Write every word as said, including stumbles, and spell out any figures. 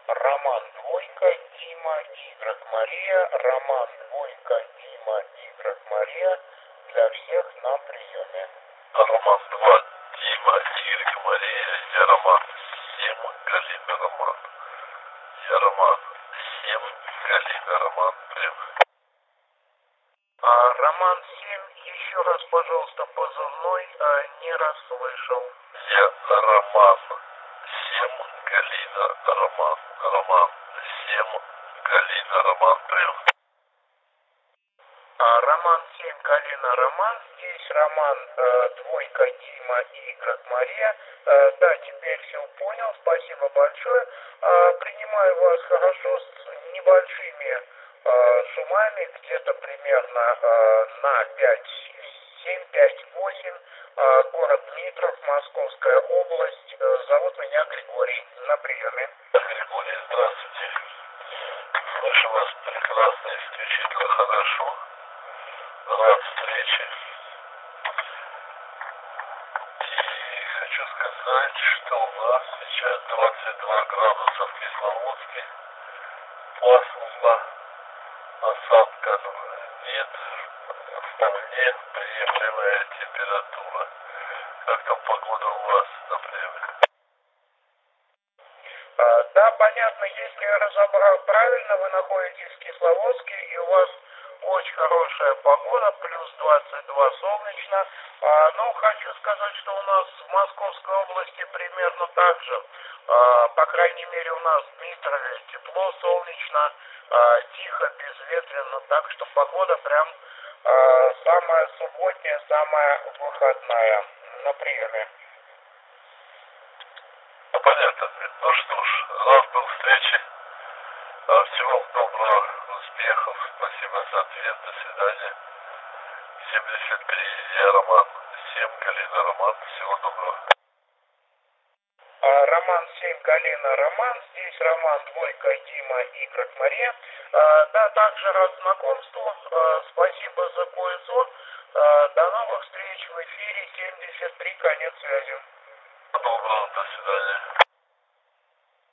Роман двойка, Дима, Y, Мария, Роман двойка, Дима, Y, Мария, для всех на приеме. Роман два, Дима, Y, Мария, я Роман семь, Галина, Роман. Я Роман семь, Галина, Роман, прям. А, Роман семь, еще раз, пожалуйста, позывной, а, не расслышал. Я Роман семь, Галина, Роман. Роман семь, Галина, Роман, прям. А, Роман семь, Галина, Роман, здесь Роман, э, двойка, Дима, Y, Мария. Э, да, теперь все понял, спасибо большое. Э, принимаю вас хорошо, с небольшими э, шумами, где-то примерно э, на пять семь пять восемь, э, город Дмитров, Московская область. Э, зовут меня Григорий, на приеме. Григорий, здравствуйте. Слышу вас прекрасно, исключительно хорошо. Рад встрече. И хочу сказать, что у нас сейчас двадцать два градуса в Кисловодске. Пасмурно. Осадка нет. Вполне приемлемая температура. Как там погода у вас, например? А, да, понятно, если я разобрал правильно, вы находитесь в Кисловодске и у вас очень хорошая погода, плюс двадцать два солнечно. А, ну, хочу сказать, что у нас в Московской области примерно так же. А, по крайней мере, у нас в Дмитрове тепло, солнечно, а, тихо, безветренно, так что погода прям а, самая субботняя, самая выходная. На приеме. Ну, понятно. Ну что ж, рад был встрече. Всего вам доброго, успехов. Спасибо за ответ. До свидания. семьдесят три, я Роман семь, Галина, Роман. Всего доброго. А, Роман семь, Галина, Роман. Здесь Роман двойка, Дима, Y, Мария. А, да, также рад знакомству. А, спасибо за кое-что. А, до новых встреч в эфире. семьдесят три, конец связи. Доброго, до свидания.